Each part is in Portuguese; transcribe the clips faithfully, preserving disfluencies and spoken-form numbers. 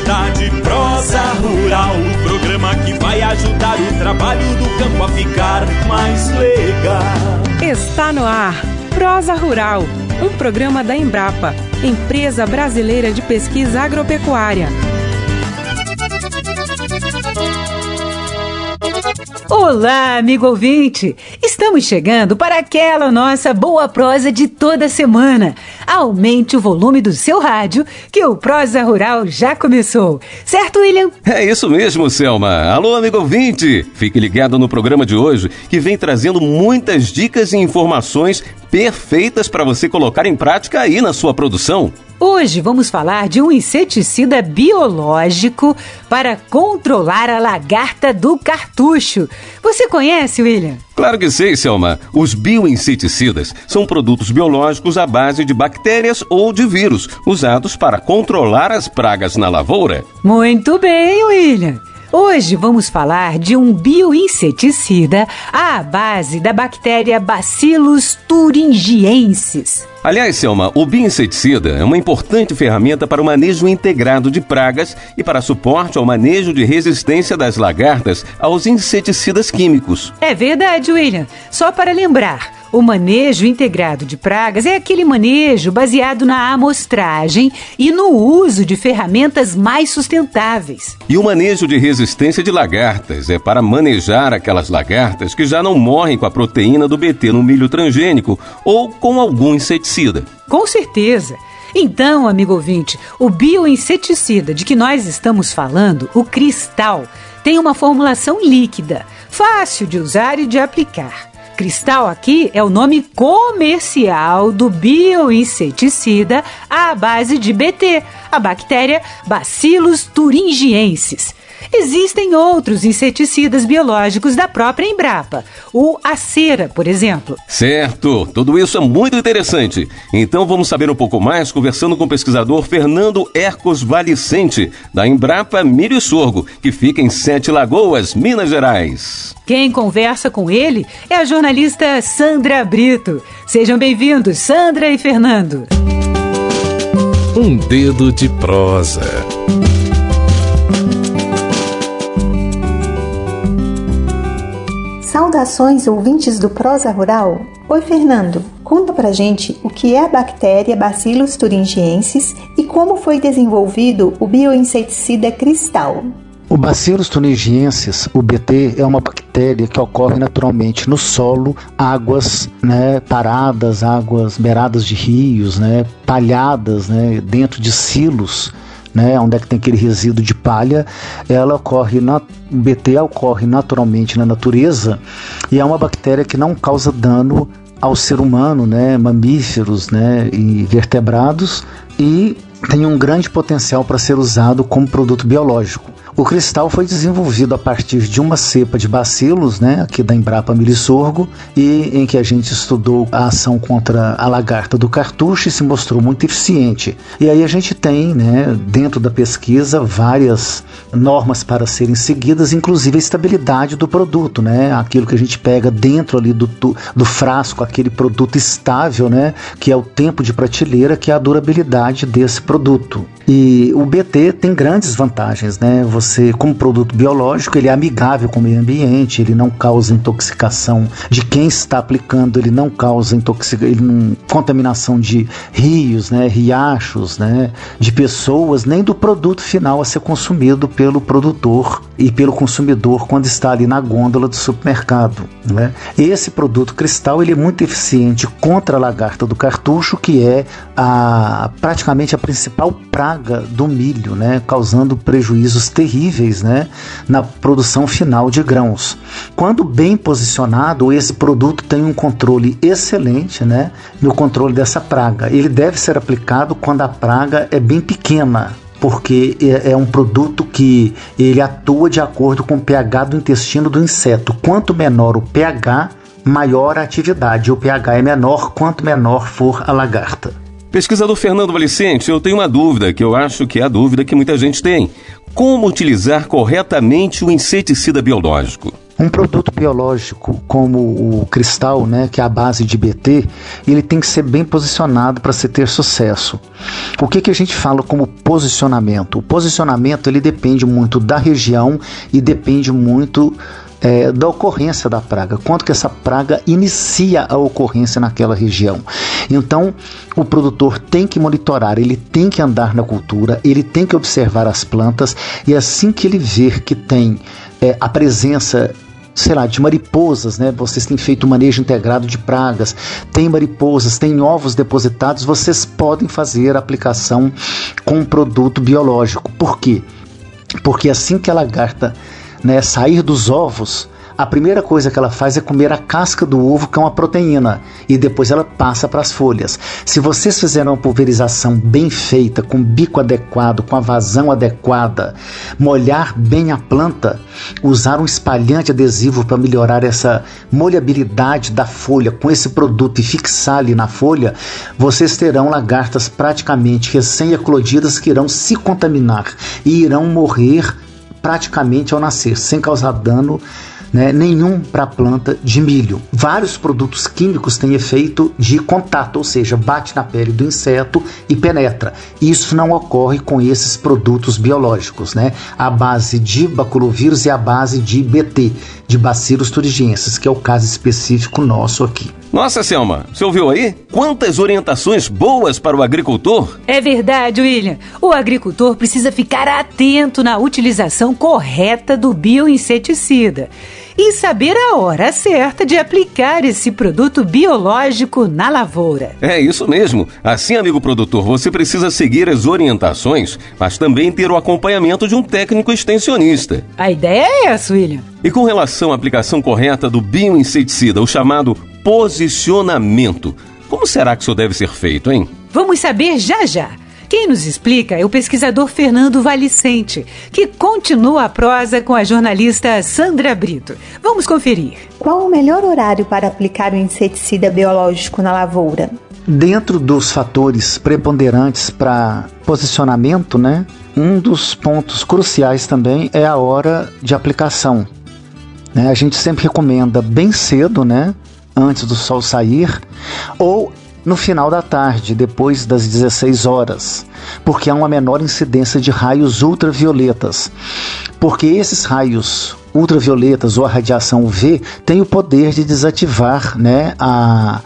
qualidade. Prosa Rural, o programa que vai ajudar o trabalho do campo a ficar mais legal. Está no ar Prosa Rural, um programa da Embrapa, Empresa Brasileira de Pesquisa Agropecuária. Olá, amigo ouvinte! Estamos chegando para aquela nossa boa prosa de toda semana. Aumente o volume do seu rádio, que o Prosa Rural já começou. Certo, William? É isso mesmo, Selma. Alô, amigo ouvinte! Fique ligado no programa de hoje, que vem trazendo muitas dicas e informações perfeitas para você colocar em prática aí na sua produção. Hoje vamos falar de um inseticida biológico para controlar a lagarta do cartucho. Você conhece, William? Claro que sei, Selma. Os bioinseticidas são produtos biológicos à base de bactérias ou de vírus, usados para controlar as pragas na lavoura. Muito bem, William. Hoje vamos falar de um bioinseticida à base da bactéria Bacillus thuringiensis. Aliás, Selma, o bioinseticida é uma importante ferramenta para o manejo integrado de pragas e para suporte ao manejo de resistência das lagartas aos inseticidas químicos. É verdade, William. Só para lembrar, o manejo integrado de pragas é aquele manejo baseado na amostragem e no uso de ferramentas mais sustentáveis. E o manejo de resistência de lagartas é para manejar aquelas lagartas que já não morrem com a proteína do B T no milho transgênico ou com algum inseticida. Com certeza. Então, amigo ouvinte, o bioinseticida de que nós estamos falando, o Cristal, tem uma formulação líquida, fácil de usar e de aplicar. Cristal aqui é o nome comercial do bioinseticida à base de B T, a bactéria Bacillus thuringiensis. Existem outros inseticidas biológicos da própria Embrapa, o Acera, por exemplo. Certo, tudo isso é muito interessante. Então vamos saber um pouco mais conversando com o pesquisador Fernando Hercos Valicente, da Embrapa Milho e Sorgo, que fica em Sete Lagoas, Minas Gerais. Quem conversa com ele é a jornalista Sandra Brito. Sejam bem-vindos, Sandra e Fernando. Um dedo de prosa. Saudações, ouvintes do Prosa Rural. Oi, Fernando. Conta pra gente o que é a bactéria Bacillus thuringiensis e como foi desenvolvido o bioinseticida Cristal. O Bacillus thuringiensis, o B T, é uma bactéria que ocorre naturalmente no solo, águas, né, paradas, águas beiradas de rios, né, palhadas, né, dentro de silos, né, onde é que tem aquele resíduo de palha. Ela ocorre na, o B T ocorre naturalmente na natureza e é uma bactéria que não causa dano ao ser humano, né, mamíferos, né, e vertebrados, e tem um grande potencial para ser usado como produto biológico. O Cristal foi desenvolvido a partir de uma cepa de bacilos, né, aqui da Embrapa Milho e Sorgo, e em que a gente estudou a ação contra a lagarta do cartucho e se mostrou muito eficiente. E aí a gente tem, né, dentro da pesquisa, várias normas para serem seguidas, inclusive a estabilidade do produto, né, aquilo que a gente pega dentro ali do, do frasco, aquele produto estável, né, que é o tempo de prateleira, que é a durabilidade desse produto. E o B T tem grandes vantagens, né? Você, como produto biológico, ele é amigável com o meio ambiente, ele não causa intoxicação de quem está aplicando, ele não causa intoxica, ele não, contaminação de rios, né? Riachos, né? De pessoas, nem do produto final a ser consumido pelo produtor e pelo consumidor quando está ali na gôndola do supermercado, né? Esse produto Cristal, ele é muito eficiente contra a lagarta do cartucho, que é a, praticamente a principal praga do milho, né, causando prejuízos terríveis, né, na produção final de grãos. Quando bem posicionado, esse produto tem um controle excelente, né, no controle dessa praga. Ele deve ser aplicado quando a praga é bem pequena, porque é um produto que ele atua de acordo com o pH do intestino do inseto. Quanto menor o pH, maior a atividade. O pH é menor quanto menor for a lagarta. Pesquisador Fernando Valicente, eu tenho uma dúvida, que eu acho que é a dúvida que muita gente tem. Como utilizar corretamente o inseticida biológico? Um produto biológico como o Cristal, né, que é a base de B T, ele tem que ser bem posicionado para se ter sucesso. O que, que a gente fala como posicionamento? O posicionamento ele depende muito da região e depende muito é, da ocorrência da praga, quanto que essa praga inicia a ocorrência naquela região. Então, o produtor tem que monitorar, ele tem que andar na cultura, ele tem que observar as plantas e assim que ele ver que tem é, a presença, sei lá, de mariposas, né? Vocês têm feito manejo integrado de pragas, tem mariposas, tem ovos depositados, vocês podem fazer a aplicação com um produto biológico. Por quê? Porque assim que a lagarta, né, sair dos ovos, a primeira coisa que ela faz é comer a casca do ovo, que é uma proteína, e depois ela passa para as folhas. Se vocês fizerem uma pulverização bem feita, com bico adequado, com a vazão adequada, molhar bem a planta, usar um espalhante adesivo para melhorar essa molhabilidade da folha com esse produto e fixar ali na folha, vocês terão lagartas praticamente recém-eclodidas que irão se contaminar e irão morrer praticamente ao nascer, sem causar dano, né, nenhum para a planta de milho. Vários produtos químicos têm efeito de contato, ou seja, bate na pele do inseto e penetra. Isso não ocorre com esses produtos biológicos, né? A base de baculovírus e a base de B T, de Bacillus thuringiensis, que é o caso específico nosso aqui. Nossa, Selma, você ouviu aí? Quantas orientações boas para o agricultor? É verdade, William. O agricultor precisa ficar atento na utilização correta do bioinseticida e saber a hora certa de aplicar esse produto biológico na lavoura. É isso mesmo. Assim, amigo produtor, você precisa seguir as orientações, mas também ter o acompanhamento de um técnico extensionista. A ideia é essa, William. E com relação à aplicação correta do bioinseticida, o chamado posicionamento, como será que isso deve ser feito, hein? Vamos saber já já. Quem nos explica é o pesquisador Fernando Valicente, que continua a prosa com a jornalista Sandra Brito. Vamos conferir. Qual o melhor horário para aplicar o inseticida biológico na lavoura? Dentro dos fatores preponderantes para posicionamento, né, um dos pontos cruciais também é a hora de aplicação. Né, a gente sempre recomenda bem cedo, né, antes do sol sair, ou no final da tarde, depois das dezesseis horas, porque há uma menor incidência de raios ultravioletas, porque esses raios ultravioletas ou a radiação U V têm o poder de desativar, né, a,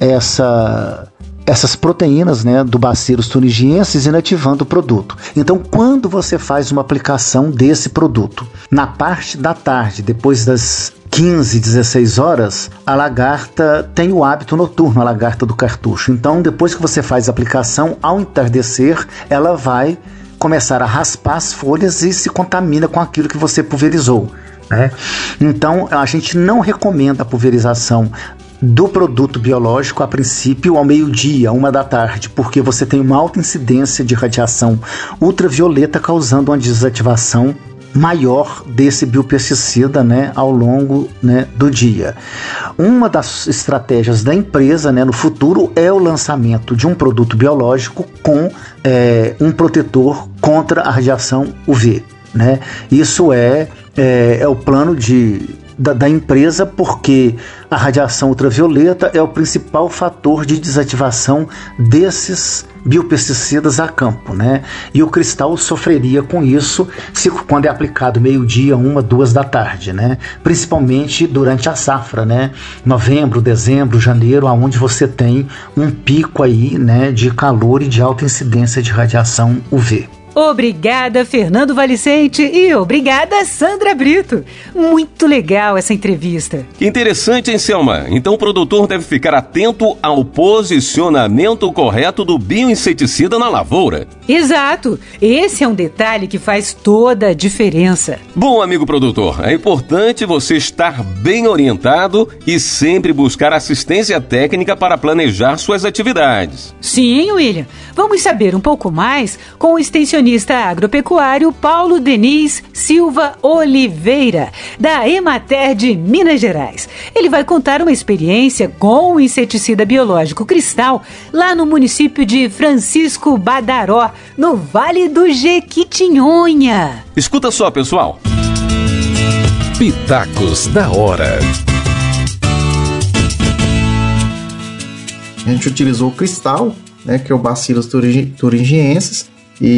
essa, essas proteínas, né, do Bacillus thuringiensis, inativando o produto. Então, quando você faz uma aplicação desse produto, na parte da tarde, depois das quinze, dezesseis horas, a lagarta tem o hábito noturno, a lagarta do cartucho. Então, depois que você faz a aplicação, ao entardecer, ela vai começar a raspar as folhas e se contamina com aquilo que você pulverizou, né? Então, a gente não recomenda a pulverização do produto biológico a princípio ao meio-dia, uma da tarde, porque você tem uma alta incidência de radiação ultravioleta causando uma desativação maior desse biopesticida, né, ao longo, né, do dia. Uma das estratégias da empresa, né, no futuro é o lançamento de um produto biológico com é, um protetor contra a radiação U V, né? Isso é, é, é o plano de Da, da empresa, porque a radiação ultravioleta é o principal fator de desativação desses biopesticidas a campo, né? E o Cristal sofreria com isso se, quando é aplicado meio-dia, uma, duas da tarde, né? Principalmente durante a safra, né? Novembro, dezembro, janeiro, onde você tem um pico aí, né, de calor e de alta incidência de radiação U V. Obrigada, Fernando Valicente, e obrigada, Sandra Brito. Muito legal essa entrevista. Que interessante, hein, Selma? Então o produtor deve ficar atento ao posicionamento correto do bioinseticida na lavoura. Exato. Esse é um detalhe que faz toda a diferença. Bom, amigo produtor, é importante você estar bem orientado e sempre buscar assistência técnica para planejar suas atividades. Sim, William. Vamos saber um pouco mais com o extensionista agropecuário Paulo Denis Silva Oliveira, da Emater de Minas Gerais. Ele vai contar uma experiência com o inseticida biológico Cristal lá no município de Francisco Badaró, no Vale do Jequitinhonha. Escuta só, pessoal. Pitacos da hora. A gente utilizou o cristal, né, que é o Bacillus thuringiensis,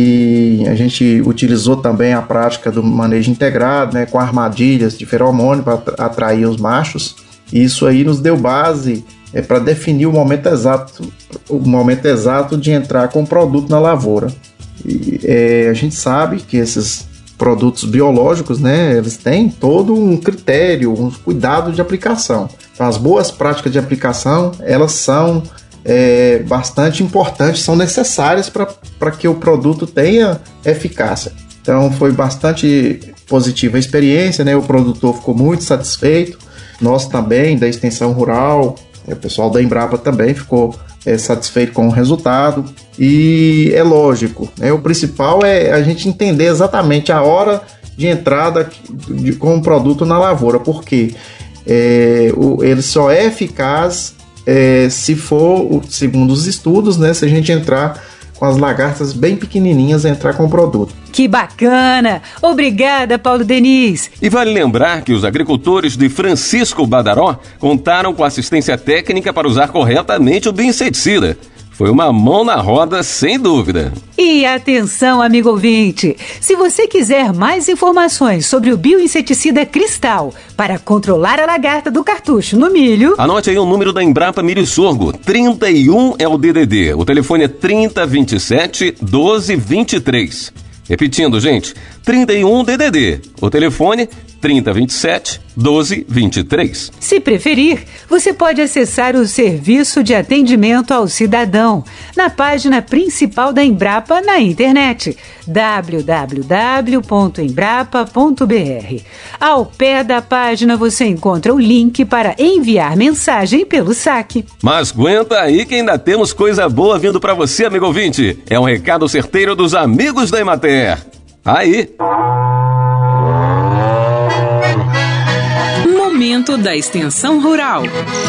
e a gente utilizou também a prática do manejo integrado, né, com armadilhas de feromônio para atrair os machos. E isso aí nos deu base é, para definir o momento exato, o momento exato de entrar com o produto na lavoura. E, é, a gente sabe que esses produtos biológicos, né, eles têm todo um critério, um cuidado de aplicação. Então, as boas práticas de aplicação, elas são é, bastante importantes, são necessárias para que o produto tenha eficácia. Então, foi bastante positiva a experiência, né, o produtor ficou muito satisfeito, nós também, da Extensão Rural, o pessoal da Embrapa também ficou é, satisfeito com o resultado. E é lógico, né, o principal é a gente entender exatamente a hora de entrada de, com o produto na lavoura, porque é, o, ele só é eficaz é, se for, segundo os estudos, né, se a gente entrar com as lagartas bem pequenininhas, entrar com o produto. Que bacana! Obrigada, Paulo Denis! E vale lembrar que os agricultores de Francisco Badaró contaram com assistência técnica para usar corretamente o bioinseticida. Foi uma mão na roda, sem dúvida. E atenção, amigo ouvinte! Se você quiser mais informações sobre o bioinseticida Cristal para controlar a lagarta do cartucho no milho... Anote aí o número da Embrapa Milho e Sorgo. trinta e um é o D D D. O telefone é trinta, vinte e sete, doze, vinte e três. Repetindo, gente, trinta e um D D D. O telefone trinta, vinte e sete, doze, vinte e três. Se preferir, você pode acessar o Serviço de Atendimento ao Cidadão na página principal da Embrapa na internet, w w w ponto embrapa ponto b r. Ao pé da página você encontra o link para enviar mensagem pelo saque. Mas aguenta aí que ainda temos coisa boa vindo para você, amigo ouvinte. É um recado certeiro dos amigos da Emater. Aí! Momento da Extensão Rural.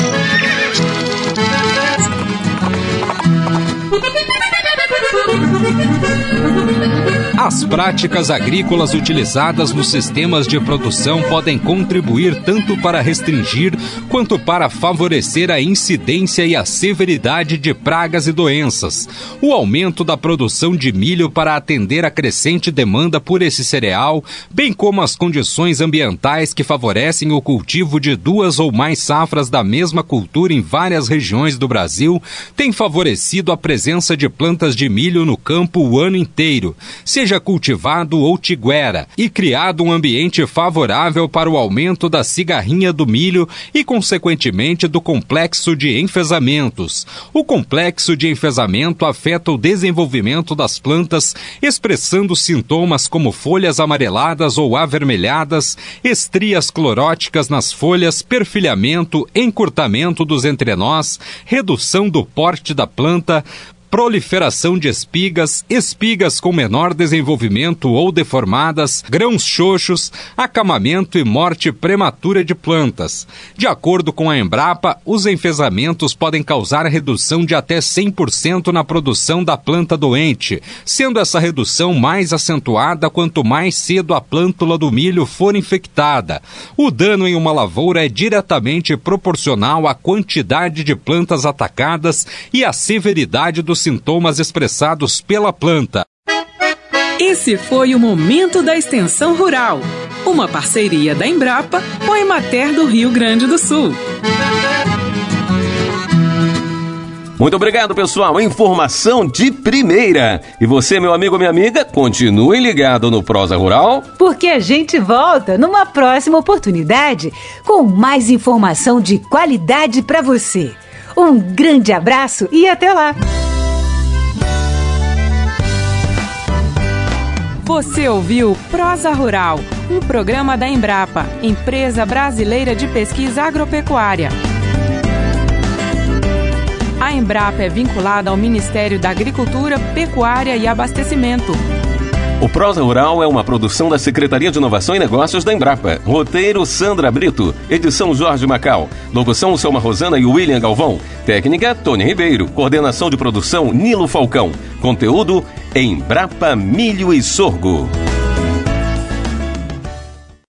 As práticas agrícolas utilizadas nos sistemas de produção podem contribuir tanto para restringir quanto para favorecer a incidência e a severidade de pragas e doenças. O aumento da produção de milho para atender a crescente demanda por esse cereal, bem como as condições ambientais que favorecem o cultivo de duas ou mais safras da mesma cultura em várias regiões do Brasil, têm favorecido a presença de plantas de milho no campo o ano inteiro, seja cultivado ou tiguera, e criado um ambiente favorável para o aumento da cigarrinha do milho e, consequentemente, do complexo de enfesamentos. O complexo de enfesamento afeta o desenvolvimento das plantas, expressando sintomas como folhas amareladas ou avermelhadas, estrias cloróticas nas folhas, perfilhamento, encurtamento dos entrenós, redução do porte da planta, proliferação de espigas, espigas com menor desenvolvimento ou deformadas, grãos xoxos, acamamento e morte prematura de plantas. De acordo com a Embrapa, os enfesamentos podem causar redução de até cem por cento na produção da planta doente, sendo essa redução mais acentuada quanto mais cedo a plântula do milho for infectada. O dano em uma lavoura é diretamente proporcional à quantidade de plantas atacadas e à severidade dos sintomas expressados pela planta. Esse foi o Momento da Extensão Rural, uma parceria da Embrapa com a Emater do Rio Grande do Sul. Muito obrigado, pessoal. Informação de primeira. E você, meu amigo ou minha amiga, continue ligado no Prosa Rural, porque a gente volta numa próxima oportunidade com mais informação de qualidade para você. Um grande abraço e até lá! Você ouviu Prosa Rural, um programa da Embrapa, Empresa Brasileira de Pesquisa Agropecuária. A Embrapa é vinculada ao Ministério da Agricultura, Pecuária e Abastecimento. O Prosa Rural é uma produção da Secretaria de Inovação e Negócios da Embrapa. Roteiro Sandra Brito. Edição Jorge Macau. Locução Selma Rosana e William Galvão. Técnica Tony Ribeiro. Coordenação de produção Nilo Falcão. Conteúdo Embrapa Milho e Sorgo.